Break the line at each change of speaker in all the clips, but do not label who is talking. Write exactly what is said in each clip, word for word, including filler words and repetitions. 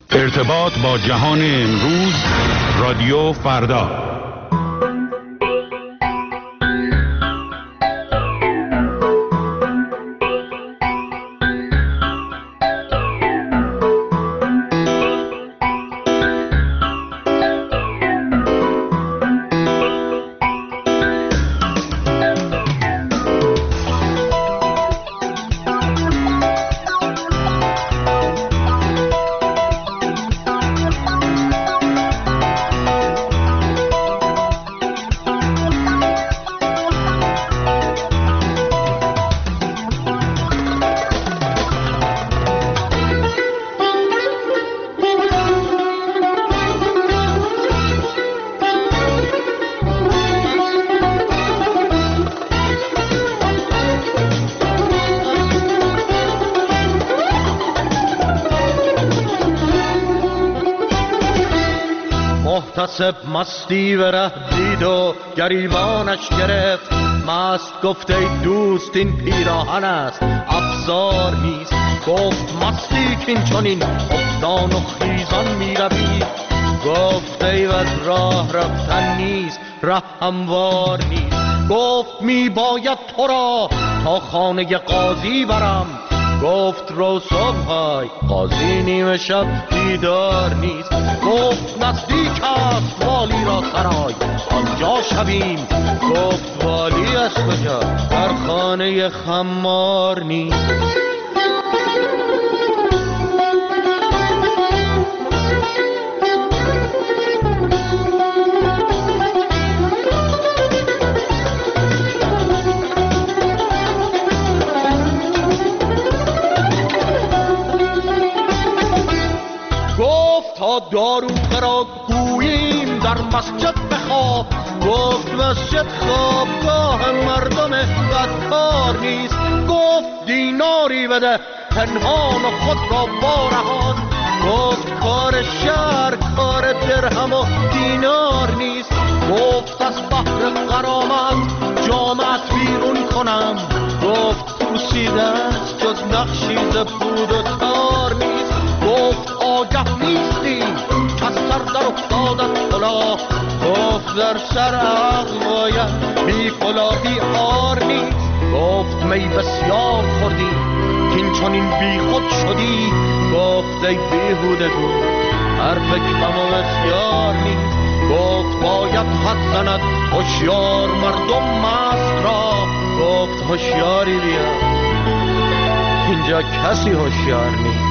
ارتباط با جهان امروز، رادیو فردا.
محتسب مستی و ره دید و گریبانش گرفت، مست گفت ای دوست این پیراهن است افزار نیست. گفت مستی کین چنین افتان و خیزان می روی، گفت ای از راه رفتن نیست ره هموار نیست. گفت می باید تو را تا خانه قاضی برم، گفت رو صبحای قاضی نیمه شب بیدار نیست. گفت نزدیک است والی را سرای آنجا شویم، گفت والی از کجا در خانه خمار نیست. تا داروغه را گوییم در مسجد بخواب، گفت مسجد خوابگاه مردم بدکار نیست. گفت دیناری بده پنهان و خود را بارهان، گفت کار شهر کار درهم و دینار نیست. گفت از بحر غرامت جامعت بیرون کنم، گفت پوسیده است جز نقشی ز پود و تار نیست. گفت آگه نیستی که سر در افتادت کلاه، گفت در سر عقل باید بی کلاهی عار نیست. گفت می بسیار خوردی کین چنین بی خود شدی، گفت ای بیهوده گو حرف کم و بسیار نیست. گفت باید حد زند هوشیار مردم مست را، گفت هوشیاری بیا اینجا کسی هوشیار نیست.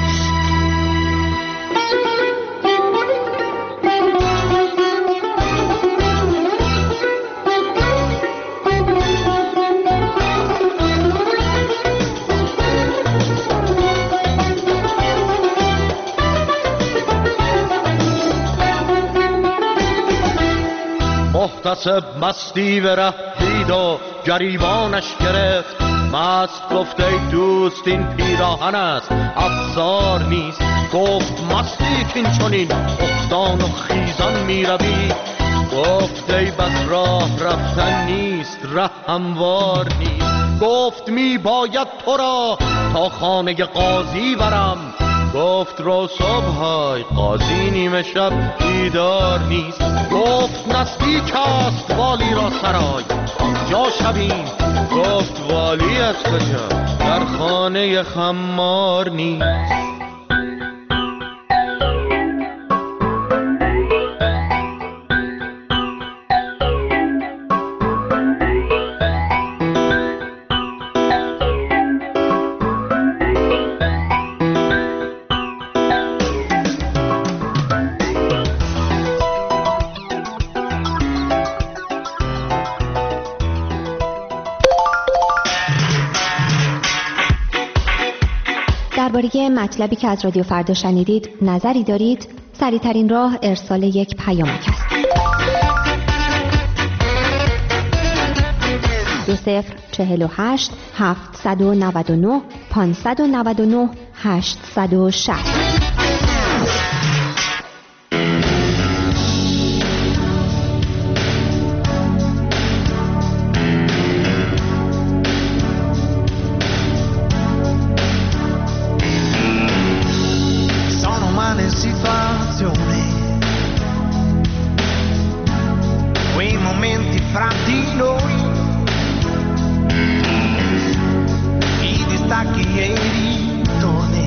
محتسب مستی و ره دید و گریبانش گرفت، مست گفت ای دوست این پیراهن است افزار نیست. گفت مستی کین چنین افتان و خیزان می روی، گفت ای بس راه رفتن نیست ره هموار نیست. گفت می باید تو را تا خانه قاضی برم، گفت رو صبحای قاضی نیمه شب بیدار نیست. گفت نزدیک است والی را سرای آنجا شویم، گفت والی از کجا در خانه خمار نیست.
درباره مطلبی که از رادیو فردا شنیدید نظری دارید؟ سریع‌ترین راه ارسال یک پیامک است. دو صفر چهل و هشت هفتصد و نود و نه پانصد و نود و نه هشتصد و شصت.
situazione, quei momenti fra di noi, i distacchi e i ritorni,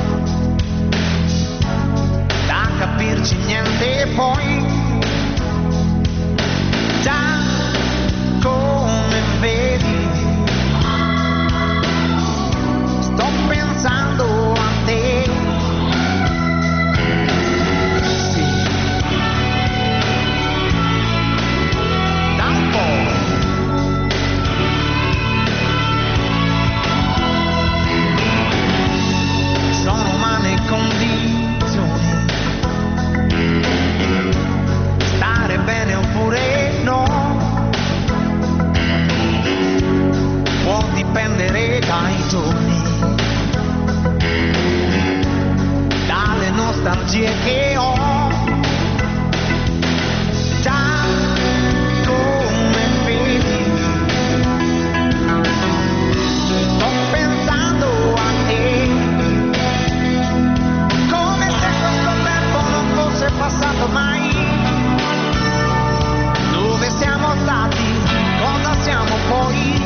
da capirci niente poi, già come vedi, sto pensando a te. Sì, da un po'. Sono umane condizioni, stare bene oppure no, può dipendere dai giorni, dalle nostalgie che ho, già come vedi, sto pensando a te, come se questo tempo non fosse passato mai. Dove siamo stati, cosa siamo poi,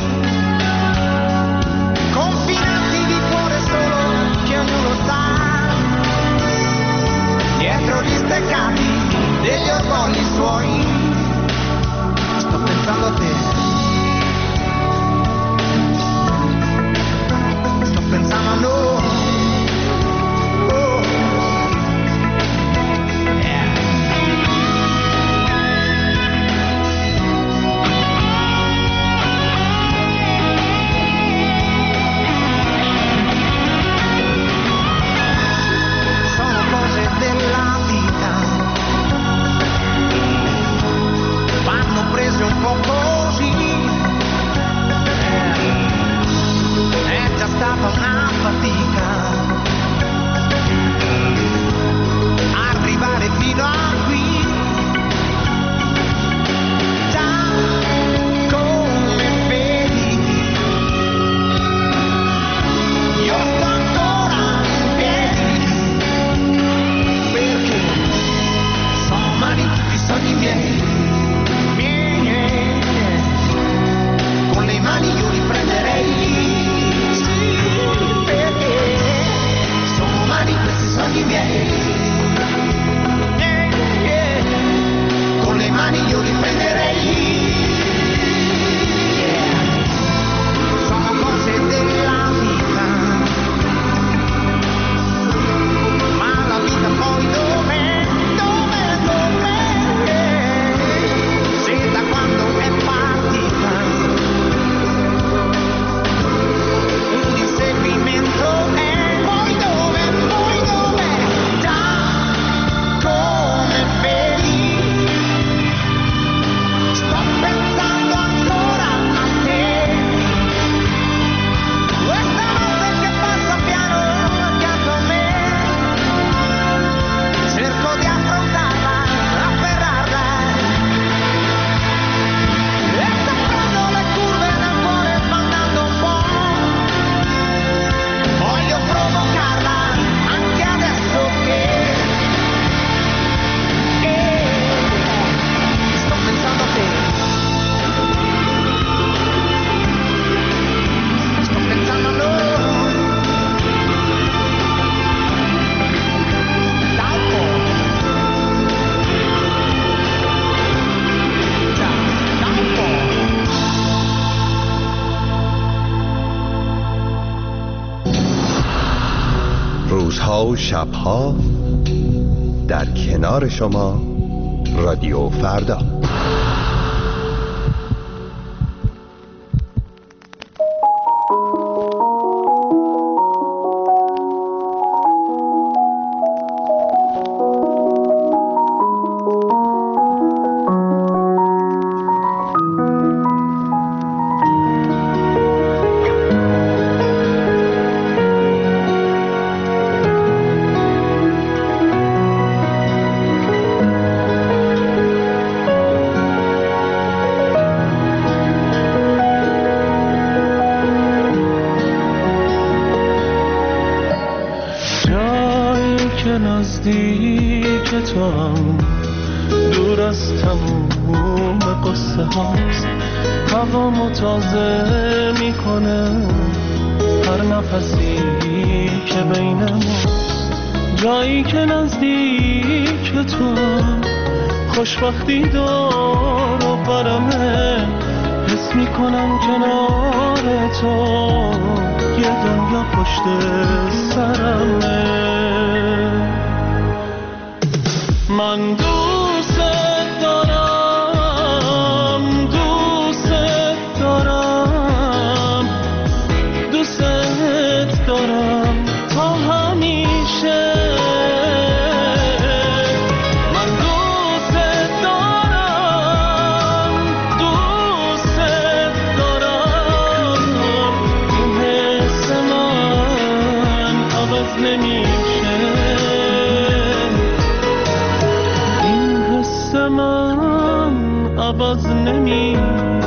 confinati di cuore solo che ognuno sa, dietro gli steccati degli orgogli suoi. Sto pensando a te, sto pensando a noi. Oh. Yeah. Sono cose della vita, vanno prese un po' così. Eh, è già stata una fatica arrivare fino a qui, già come vedi, io sto ancora in piedi, perché sono umani tutti i sogni miei, miei, miei, miei. Con le mani io li prenderei, sì, perché sono umani questi sogni miei, miei, miei. Con le mani io li prenderei, yeah. Sono cose della vita, ma la vita poi dov'è, dov'è, dov'è? Se da quando è partita un inseguimento è, poi dove, poi dov'è? Già come vedi, sto pensando ancora a te. Questa notte che passa piano accanto a me, cerco di affrontarla, afferrarla, e sto prendo le curve nel cuore sbandando un po'. Voglio provocarla anche adesso che, che sto pensando a te, sto pensando a noi, da un po', già, da un po'.
روزها و شبها در کنار شما رادیو فردا.
که نزدیک تو هم دور از تموم قصه هاست. هوامو تازه میکنه هر نفسی که بین ماست. جایی که نزدیک تو هم خوشبختی دار و برمه. حس میکنم کنار تو یه دنیا پشت سرمه. من دوست دارم دوست دارم دوست دارم تا همیشه. من دوست دارم دوست دارم این حس من عوض نمیشه. این حس من عوض نمیشه.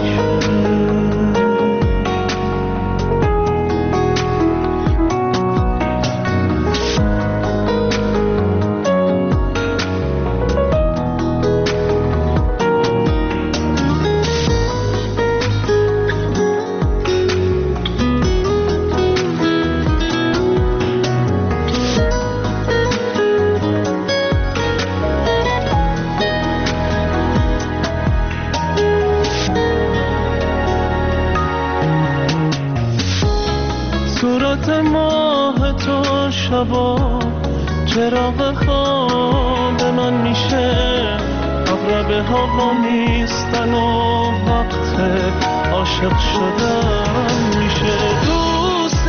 صورت ماه تو شبا چراغ خواب من میشه. عقربه ها با میستن و وقت عاشق شدن میشه. دوست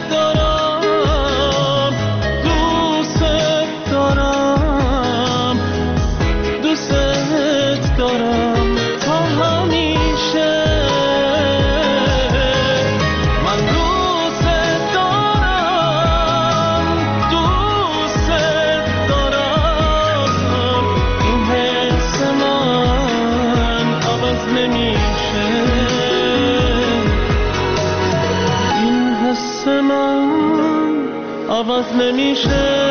دارم دوست دارم دوست دارم تا همیشه. عوض نمیشه.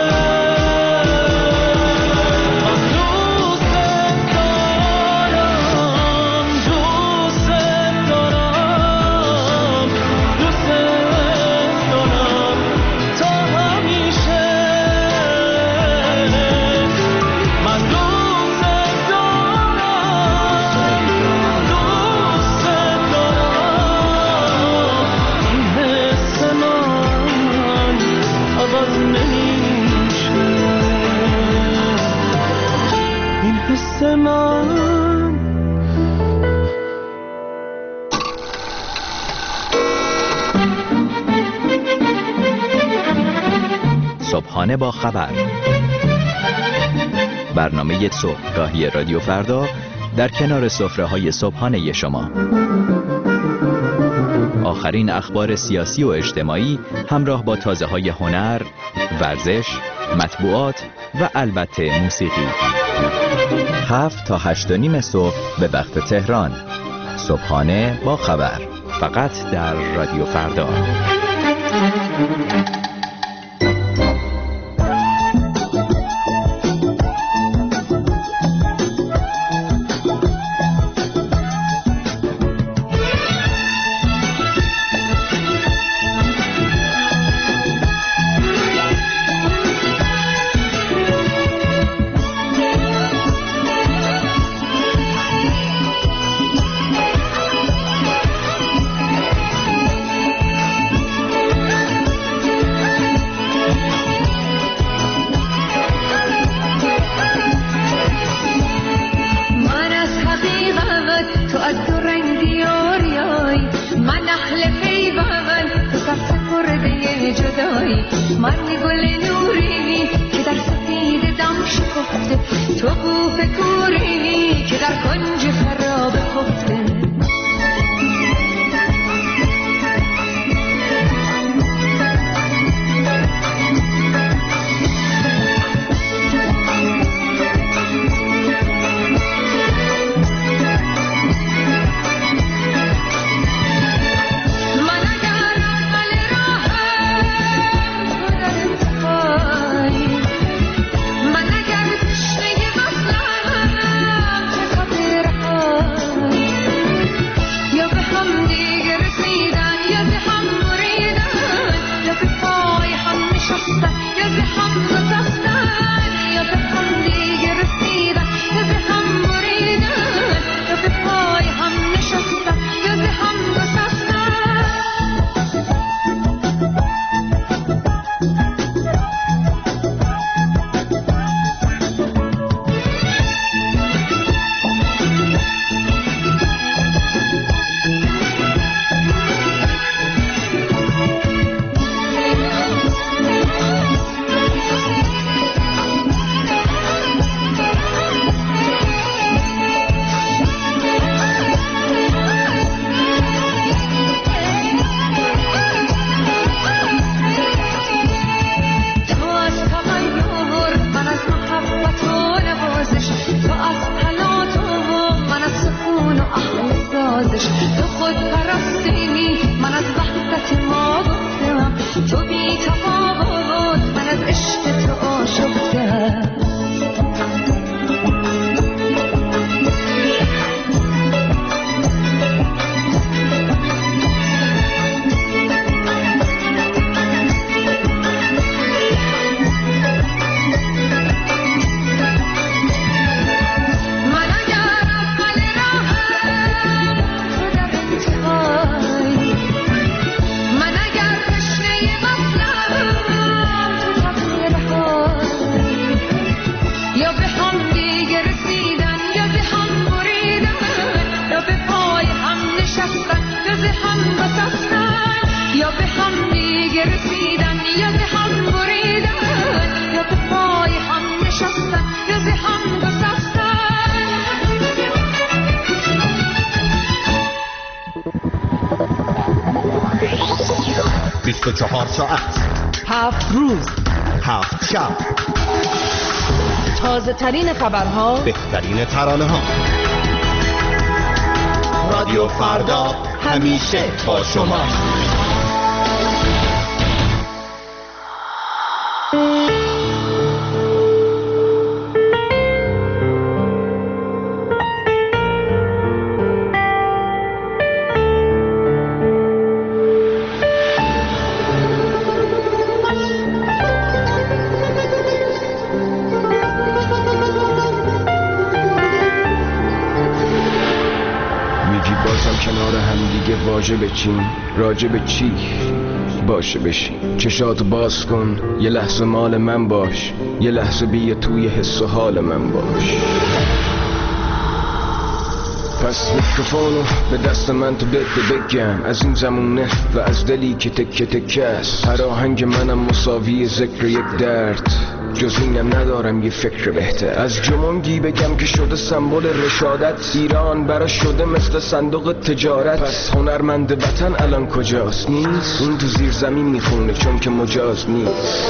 صبحانه با خبر، برنامه صبحگاهی رادیو فردا در کنار سفره‌های صبحانه شما. آخرین اخبار سیاسی و اجتماعی همراه با تازه‌های هنر، ورزش، مطبوعات و البته موسیقی. هفت تا هشت و نیم صبح به وقت تهران. صبحانه با خبر، فقط در رادیو فردا.
بیست و چهار ساعت،
هفت روز،
هفت شب،
تازه ترین خبرها،
بهترین ترانه ها. رادیو فردا همیشه با شما.
کنار هم دیگه واژه بچین، راجع به چی باشه بشین. چشاتو باز کن، یه لحظه مال من باش، یه لحظه بیا توی حس و حال من باش. پس میکروفونو به دست من تو بده بگم، از این زمونه و از دلی که تکه تکه است. هر آهنگ منم مساوی ذکر یک درد، جز اینم ندارم یه فکر بهتر. از جمونگی بگم که شده سمبل رشادت، ایران برا شده مثل صندوق تجارت. پس هنرمند وطن الان کجاست؟ نیست، اون تو زیر زمین میخونه چون که مجاز نیست.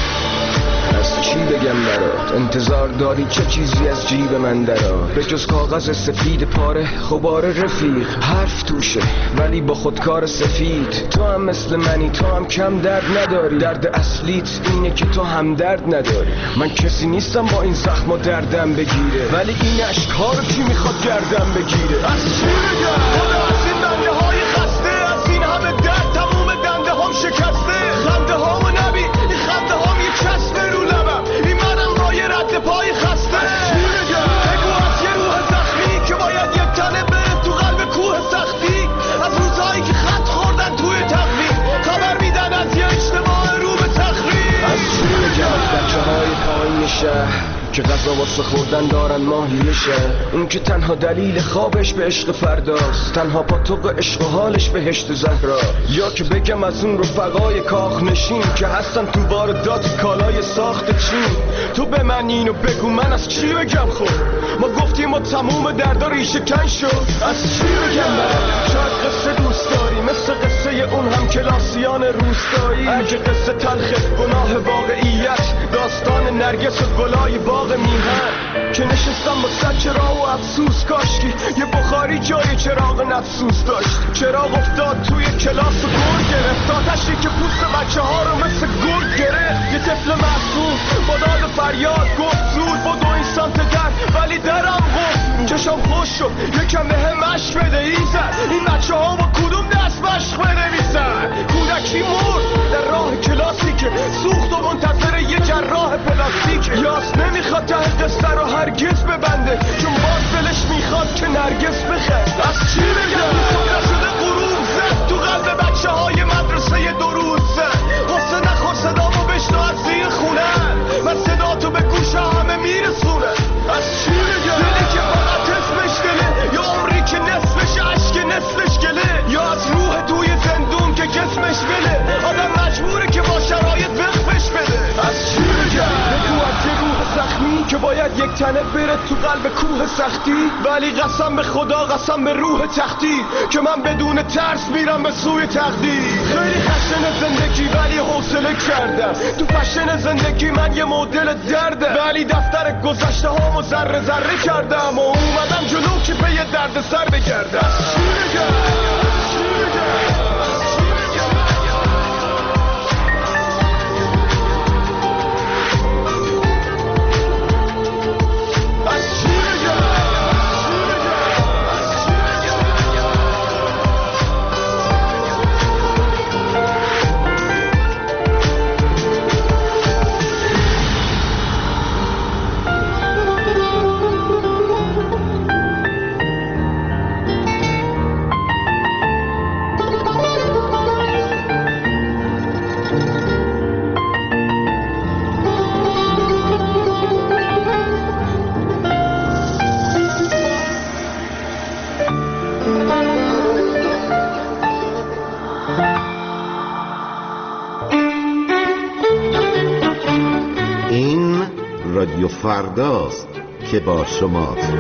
از چی بگم برات؟ انتظار داری چه چیزی از جیب من درار؟ به جز کاغذ سفید پاره غبار رفیق، حرف توشه ولی با خودکار سفید. تو هم مثل منی، تو هم کم درد نداری. درد اصلیت اینه که تو هم درد نداری. من کسی نیستم با این زخم و دردم بگیره، ولی این اشک‌ها رو کی میخواد گردم بگیره؟ از چی بگم؟ خدا از این دنده های خسته، از این همه درد تموم دنده هم شکسته. خنده ها و نبی این خنده ها می چسبه رو لبم، این منم با یه رد پای خسته. از چی بگم؟ بگو از یه روح زخمی که باید یک تنه بره تو قلب کوه سختی. از روزهایی که خط خوردن توی تقویم، خبر میدن از یه اجتماع رو به تخریب. از چی بگم؟ بچه های پایین شهر که غذا واسه خوردن دارن ماهی شهر، اون که تنها دلیل خوابش به عشق فرداست، تنها پاتوق عشق و حالش بهشت زهرا. یا که بگم از اون رفقای کاخ نشین که هستن تو واردات کالای ساخت چین. تو به من اینو بگو من از چی بگم؟ خب ما گفتیم ما تموم دردا ریشه کن شد. از چی بگم برات؟ شاید قصه دوست داری مثل قصه اون هم کلاسیان روستایی. اگه قصه تلخه گناه واقعیت، داستان نرگس و گلای باغ میهن که نشستم با صد چراغ و افسوس. کاشکی یه بخاری جای چراغ نفسوس داشت. چراغ افتاد توی کلاس و گل گرفت، آتشی که پوست بچه ها رو مثل گل گرفت. یه طفل معصوم با داد فریاد گفت زود با دو این سانت در، ولی درم گفت. چشم خوش شد یکم به هم مشق بده ایزن، این بچه ها با کدوم دست مشق بده میزن. کودکی مرد در راه کلاسی که سوخت و منتظر یه جراح پلاستیک. یاس نمیخواد ته قصه رو هرگز ببنده، چون باز دلش میخواد که نرگس بخند. از چی بگم؟ صبح شده غروب زد تو قلب بچه های مدرسه دو روز زد. حسه نخور صدامو بشنو از زیر خونن، من صدا تو به گوش همه میرسونه. از چی بگم؟ دلی که فقط اسمش دله، یا عمری که نصفش عشق نصفش گله، یا از روح توی زندون که جسمش بله. آدم مجبوره که با شرایط وقفش بده. از چی بگم؟ بگو از یه روح زخمی که باید یک تنه بره تو قلب کوه سختی، ولی قسم به خدا قسم به روح تختی که من بدون ترس میرم به سوی تقدیر. خیلی خشن زندگی ولی حوصله کردم، تو فشن زندگی من یه مدل درده، ولی دفتر گذشته هامو ذره ذره کردم و اومدم جلو که به یه درد سر بگردم. چی بگم؟
رادیو فرداست که با شماست.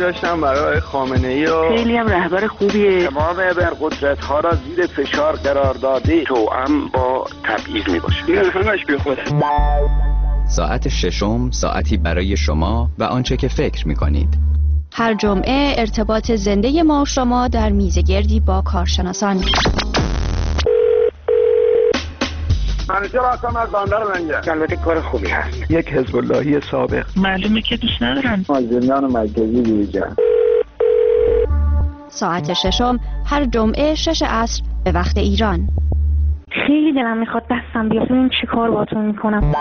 داشتم برای خامنه‌ای و
خیلی هم رهبر خوبیه.
تمام ابرقدرت‌ها را زیر فشار قرار داده توأم با تبعیض میباشه. این همش بیخوده.
ساعت ششم ساعتی برای شما و آنچه که فکر می‌کنید.
هر جمعه ارتباط زنده ما و شما در میزگردی با کارشناسان.
منیجر هستم از بندر منجر. البته کار خوبی هست. یک حزب اللهی سابق.
معلومه که دوست ندارن.
مازندران مرکزی دیجا.
ساعت ششم هر جمعه شش عصر به وقت ایران.
خیلی دلم میخواد دستم بیاد ببینیم چی کار باتون میکنم.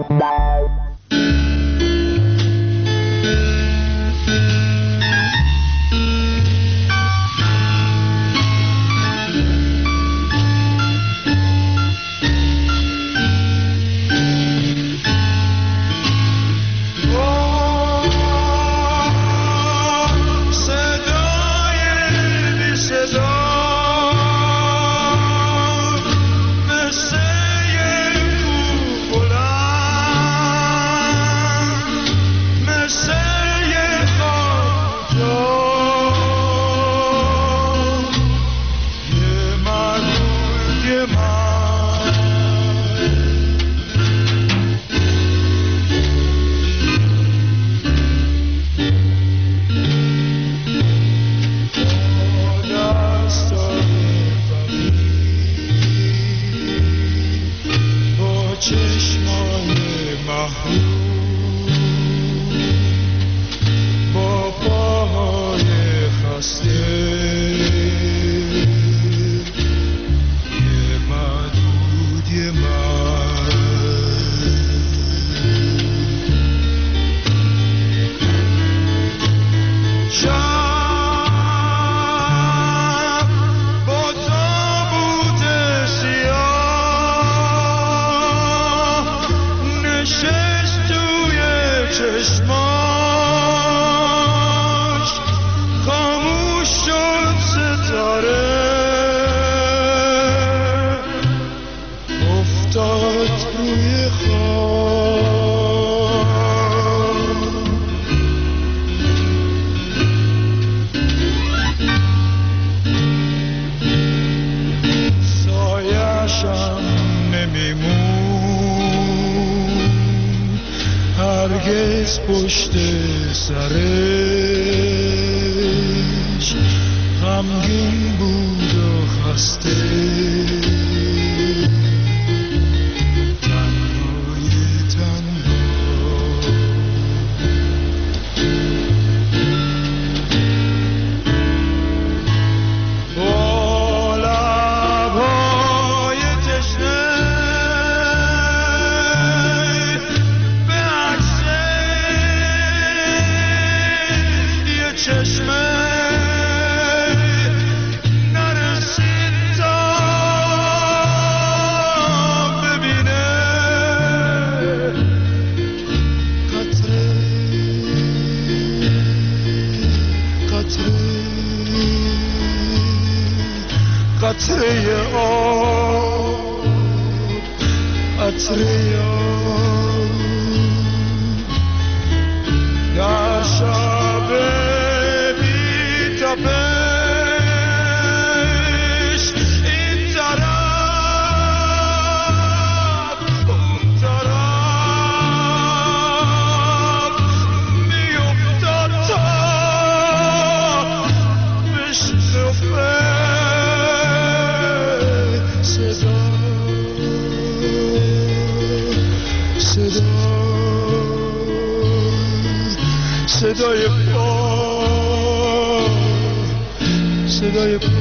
پشت سرش غمگین بود و خسته تنهای تنها با لبهای تشنه چشمه نرسید تا ببینه قطره قطره قطره آب قطره آب در شب تپش این طرف اون طرف میافتاد تا بشنفه صدا صدا صدای پا صدای پا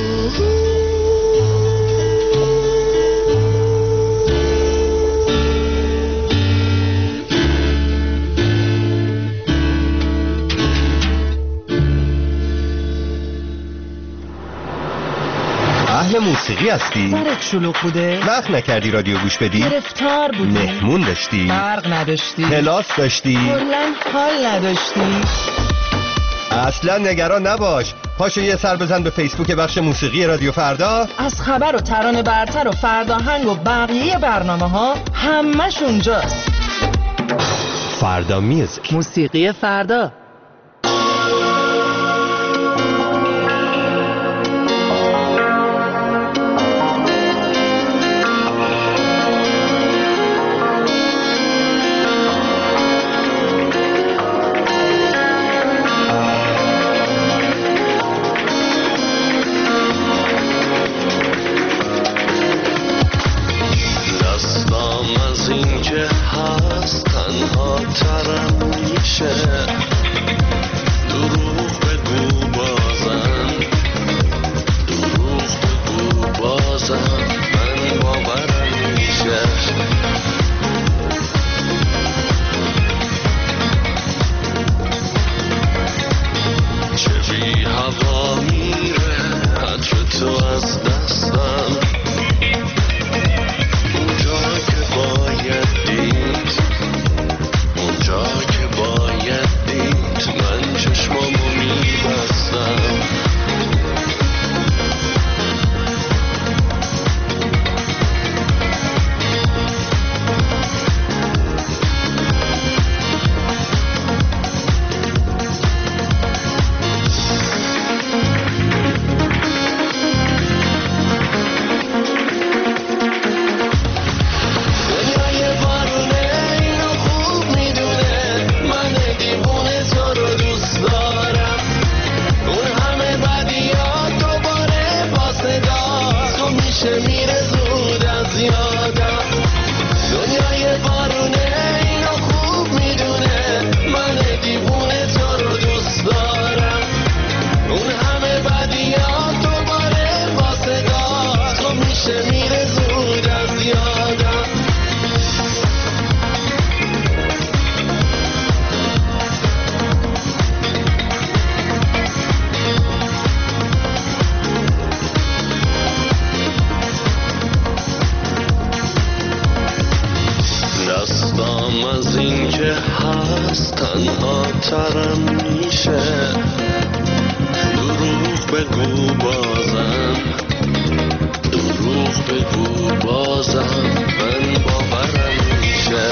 اهل موسیقی هستی؟
سرت شلوغ بوده؟
وقت نکردی رادیو گوش بدی؟
گرفتار بودی؟
مهمون داشتی؟
برق نداشتی؟
کلاس داشتی؟
کلاً حال نداشتی؟
اصلا نگران نباش، پاشو یه سر بزن به فیسبوک بخش موسیقی رادیو فردا.
از خبر و ترانه برتر و فرداهنگ و بقیه برنامه ها همش اونجاست.
فردا میوزیک،
موسیقی فردا.
که هست تنها ترم میشه، دروغ بگو بازم، دروغ بگو بازم، من باورم میشه.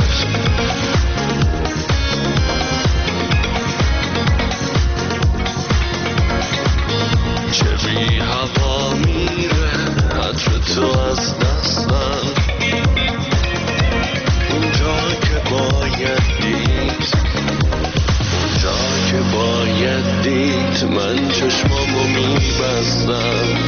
چه بی هوا میره عطر تو از دستم، اونجا که باید دید، اونجا که باید دید، من چشمامو میبستم.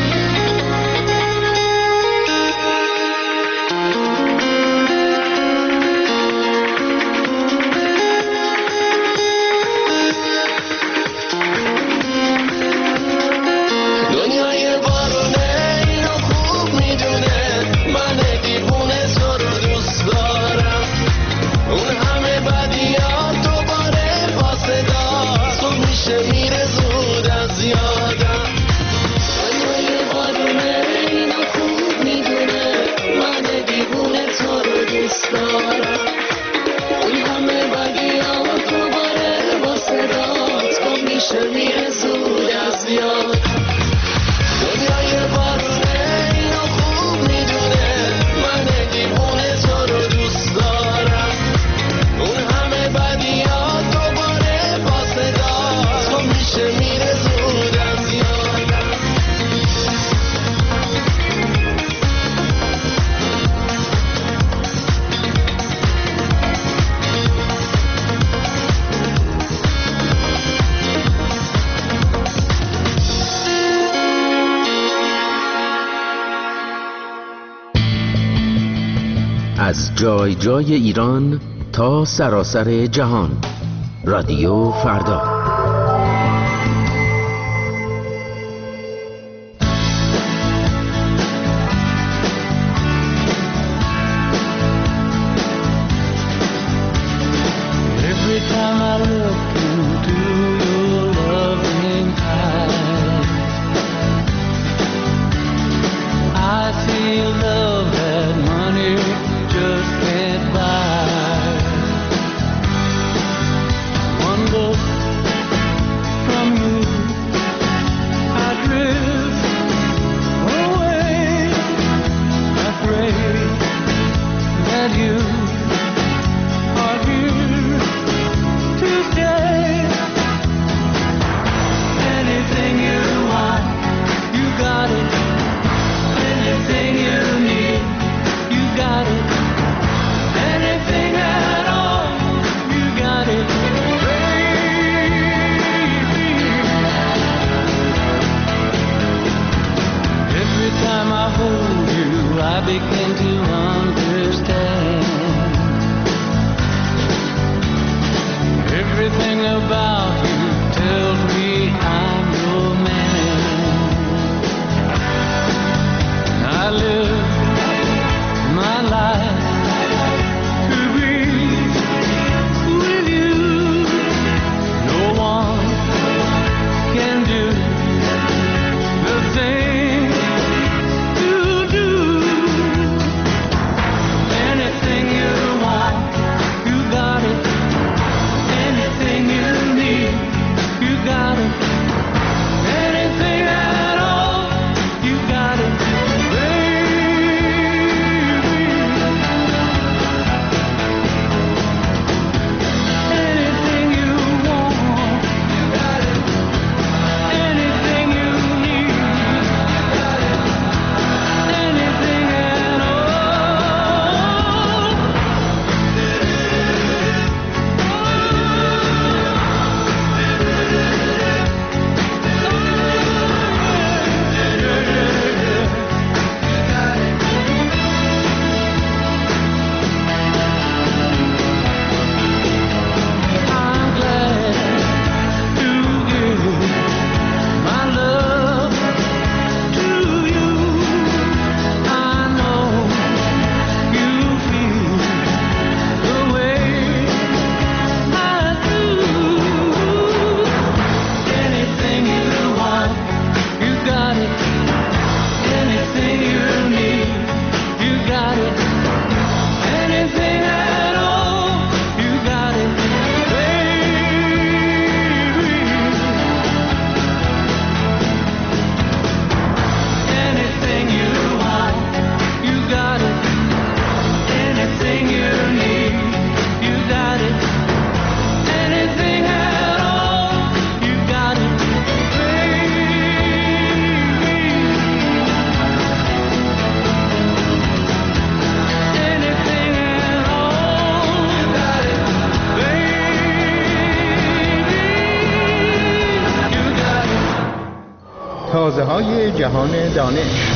از جای جای ایران تا سراسر جهان، رادیو فردا.
Just can't buy. One look
تازه‌های جهان دانش.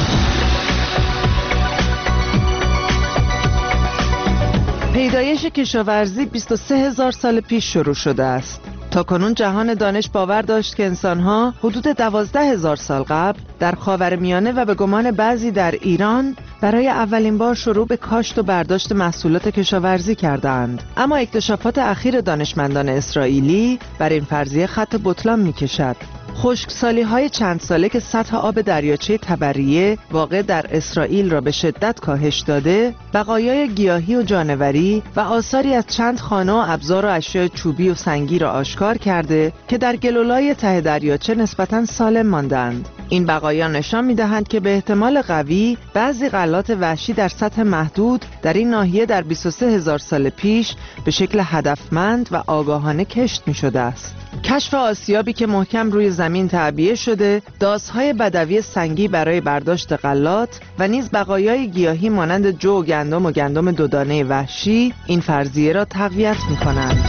پیدایش کشاورزی بیست و سه هزار سال پیش شروع شده است. تاکنون جهان دانش باور داشت که انسان‌ها حدود دوازده هزار سال قبل در خاورمیانه و به گمان بعضی در ایران برای اولین بار شروع به کاشت و برداشت محصولات کشاورزی کردند. اما اکتشافات اخیر دانشمندان اسرائیلی بر این فرضیه خط بطلان می‌کشد. خشکسالی‌های چند ساله که سطح آب دریاچه تبریه واقع در اسرائیل را به شدت کاهش داده، بقایای گیاهی و جانوری و آثاری از چند خانه و ابزار و اشیاء چوبی و سنگی را آشکار کرده که در گلولای ته دریاچه نسبتاً سالم ماندند. این بقایا نشان می‌دهند که به احتمال قوی بعضی غلات وحشی در سطح محدود در این ناحیه در بیست و سه هزار سال پیش به شکل هدفمند و آگاهانه کشت می‌شده است. کشف آسیابی که محکم روی زمین تعبیه شده، داس‌های بدوی سنگی برای برداشت غلات و نیز بقایای گیاهی مانند جو و گندم و گندم دودانه وحشی این فرضیه را تقویت می‌کنند.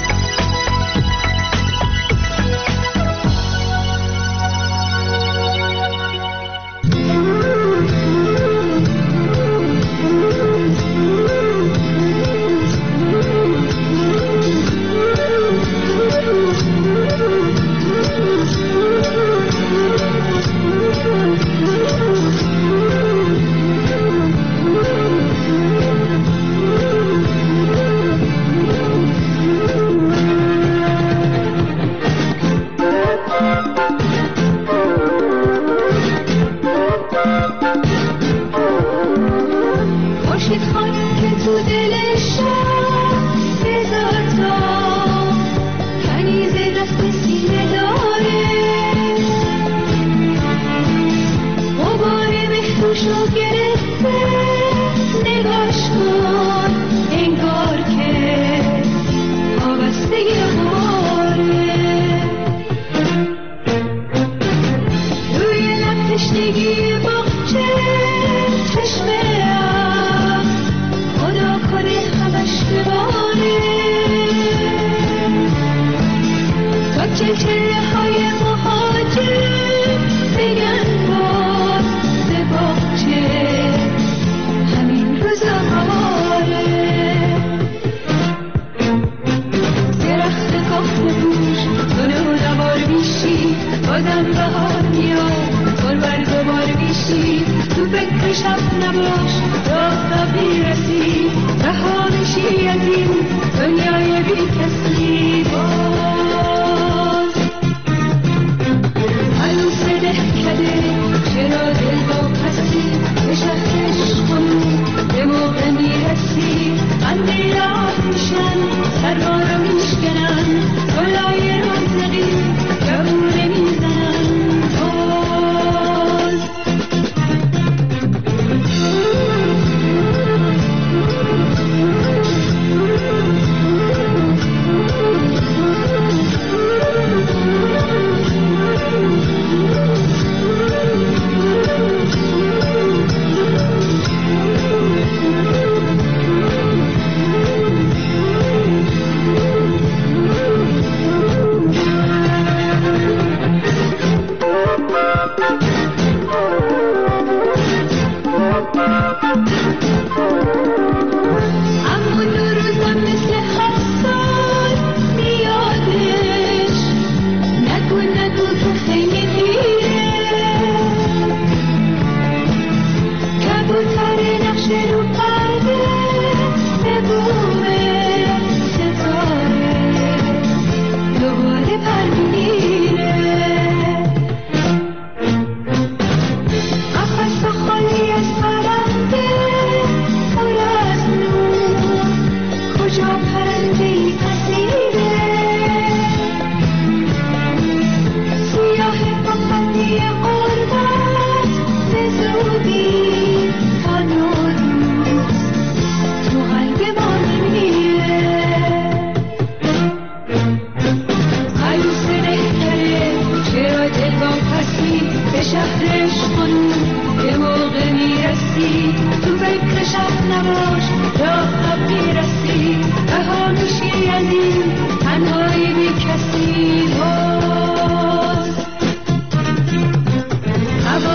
Have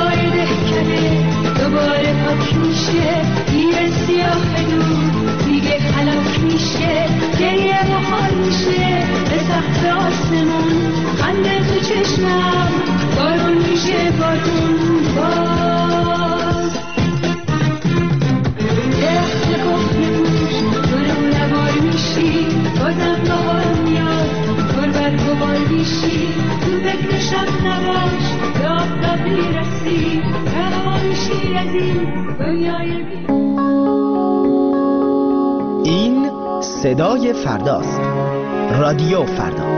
هلاک میشه دیگه سیاه بدون دیگه هلاک میشه گریه محال میشه به سقف آسمون خنده تو چشمم بارون میشه بارون باز درخت کهنه پوش تو رو نوار میشی بازم بهار میاد گل برگ و بال میشی تو فکر شب نباش به آفتاب میرسی رها میشی از این دنیای بی
این صدای فرداست. رادیو فردا.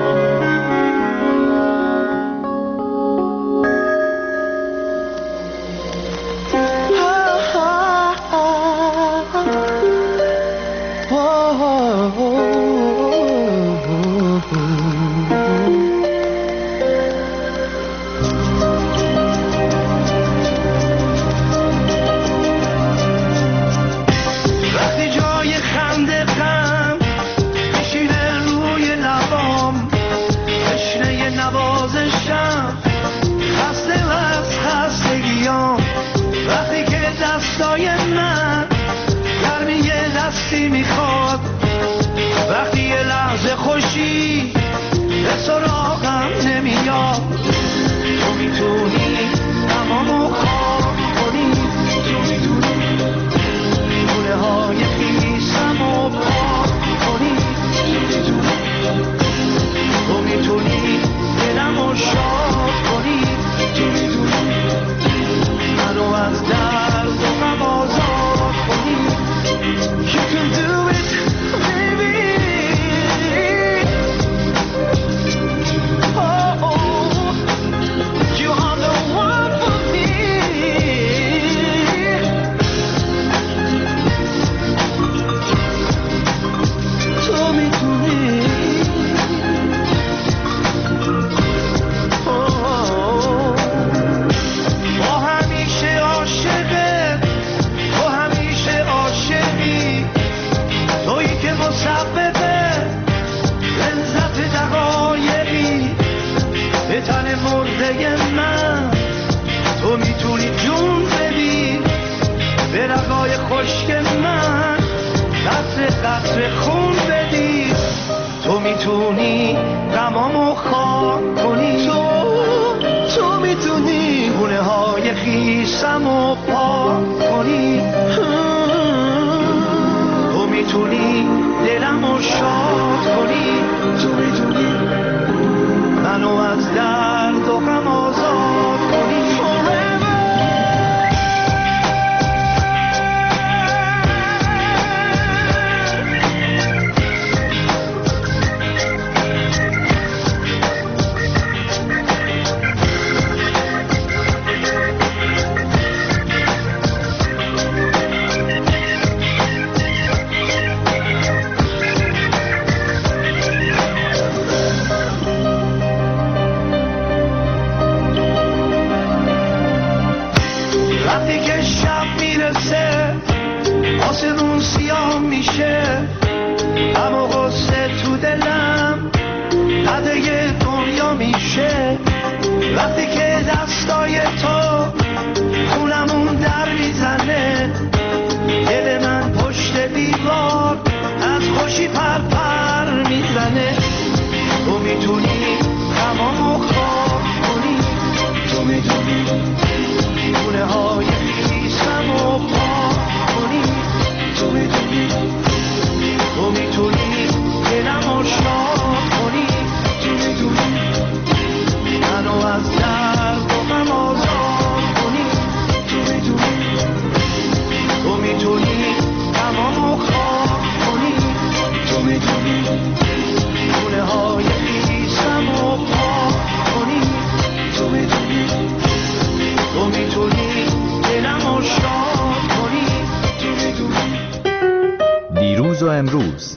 دیروز و امروز،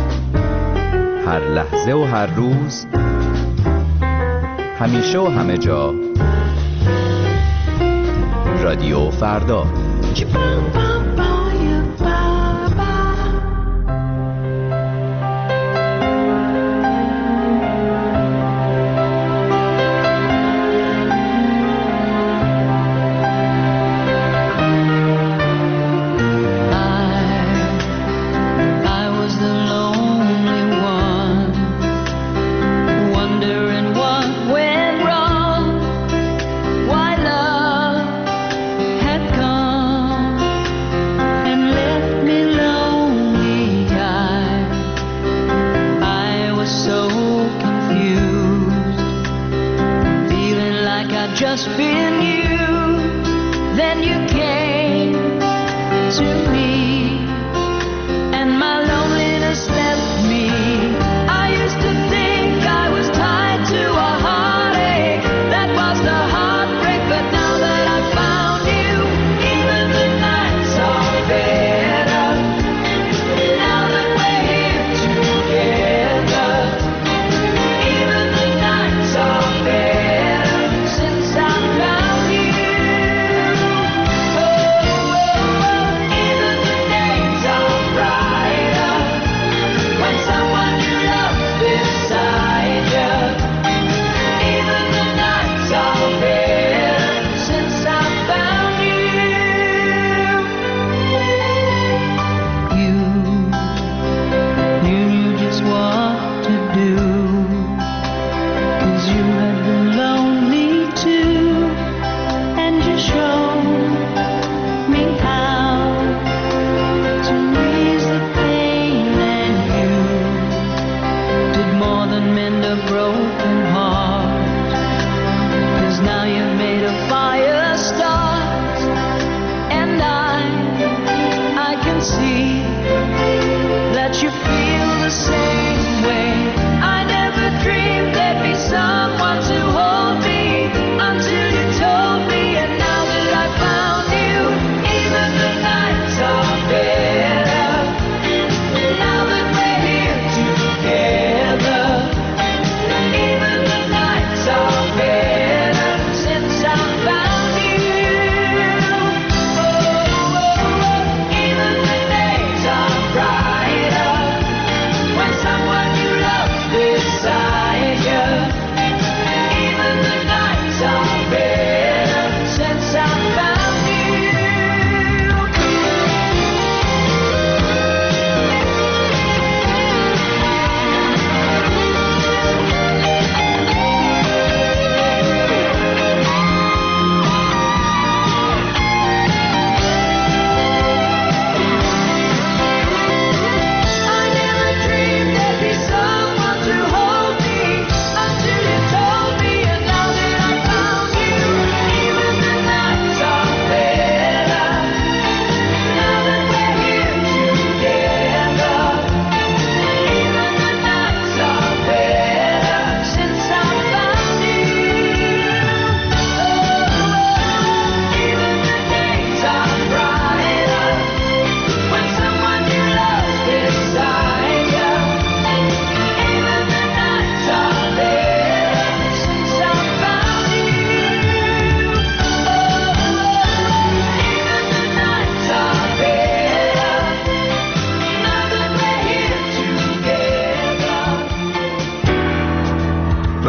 هر لحظه و هر روز، همیشه و همه جا، رادیو فردا.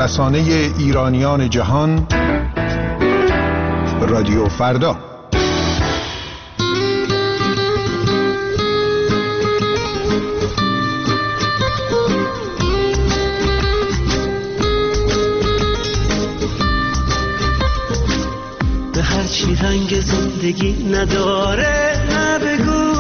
رسانه ایرانیان جهان رادیو فردا.
به هر چی رنگ زندگی نداره نبگو،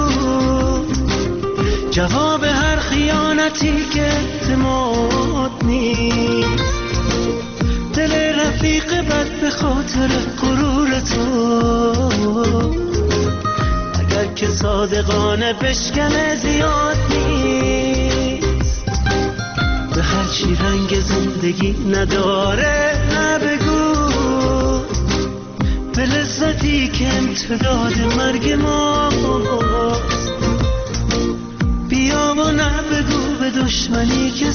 جواب هر خیانتی که اعتماد نیست، دل رفیق بد به خاطر غرور تو، اگر که صادقانه بشکنه زیاد نیست. به هر چی رنگ زندگی نداره نبگو، به لذتی که امتداد مرگ ماست، بیا و نبگو به دشمنی که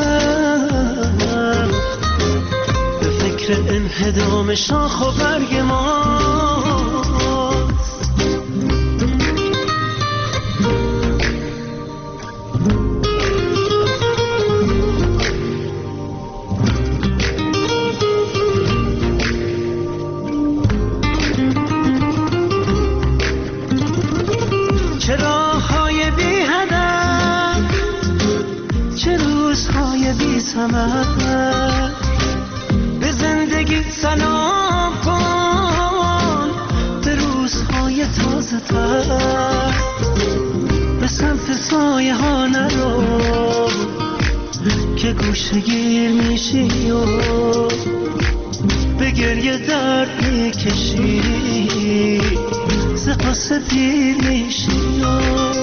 سر به فکر انهدام شاخ و برگ ماست. به زندگی سلام کن، به روزهای تازه تر، به سمت سایه ها نرو که گوشه گیر میشی و به گریه درد میکشی، سپاس پیر میشی و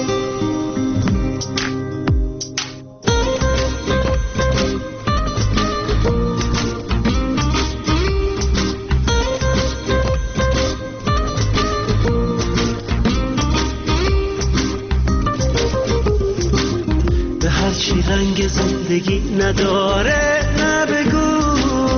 رنگ زندگی نداره نبگو،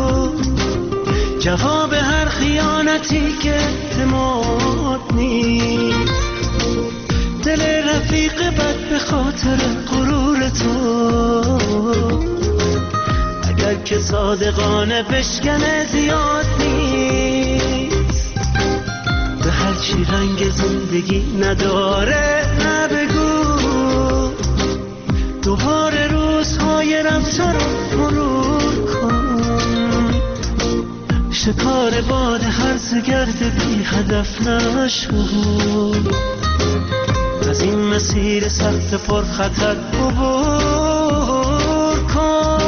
جواب هر خیانتی که اعتماد نیست، دل رفیق بد به خاطر غرور تو، اگر که صادقانه بشکنه زیاد نیست. به هر چی رنگ زندگی نداره نبگو، دوباره روزهای رفته رو مرور کن، شکار باد هرز گرد بی هدف نشو، از این مسیر سخت پر خطر عبور کن.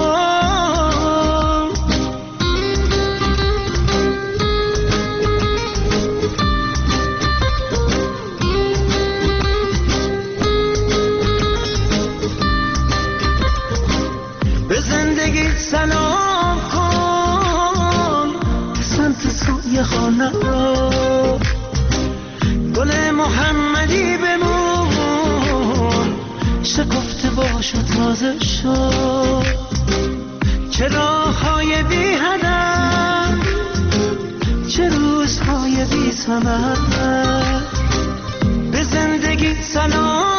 سلام کن، به سمت سوی خانه رو، گل محمدی بمون، شکفته باش و تازه شد، چه راههای بی هدف، چه روزهای بی ثمر، به زندگی سلام